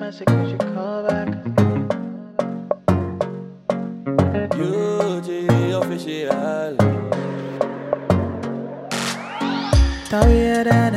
I said, could you call back? UG official. Thought we had an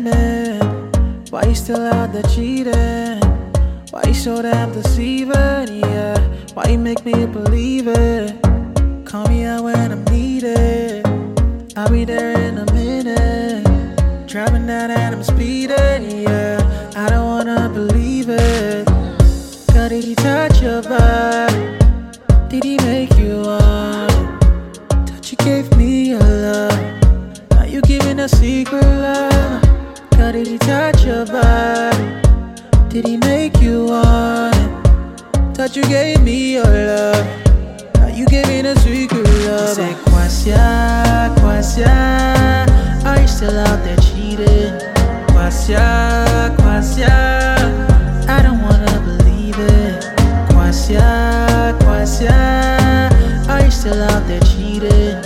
agreement. Why you still out there cheating? Why you so damn deceiving? Yeah. Why you make me believe it? Call me out when I'm needed. I'll be there in a minute. Driving down and I'm speeding. Yeah. I don't wanna believe it. God, did he touch your body? Did he make you want it? Touch you gave me your love. Now you giving a secret love. God, did he touch your body? Did he make you want it? Touch you gave me your love. Now you giving a secret love. Say, Kwasia, Kwasia, are you still out there cheating? Kwasia, Kwasia, I don't wanna believe it. Kwasia, Kwasia, are you still out there cheating?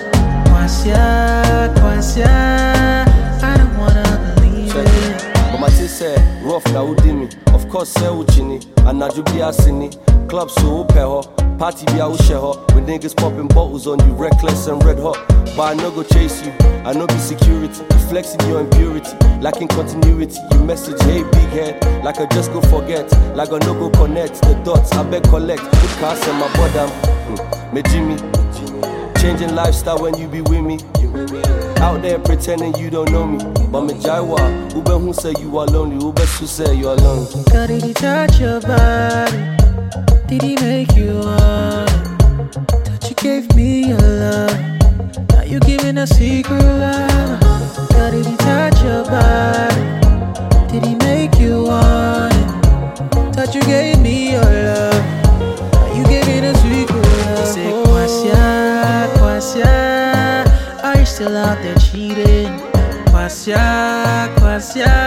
Kwasia, Kwasia, I don't wanna believe it. But my tea said, rough na udimi. Of course, say uchini. And na jubi asini. Club so upeho. Party be a usheho. When niggas popping bottles on you, reckless and red hot. But I no go chase you. I no be security. Flexing your impurity. Lacking continuity. You message, hey big head. Like I just go forget. Like I no go connect. The dots, I beg collect. Put cars in my bottom. Me Jimmy. Changing lifestyle when you be with me. Out there pretending you don't know me. But me jaiwa, ube who say you are lonely, ube who say you are lonely. God, did he touch your body? Did he make you want it? Touch you gave me your love. Now you giving a secret love. God, did he touch your body? Did he make you want it? Touch you gave me your love. Now you giving a secret love. Say, Kwasia, Kwasia, are you still out there cheating? Kwasia, Kwasia,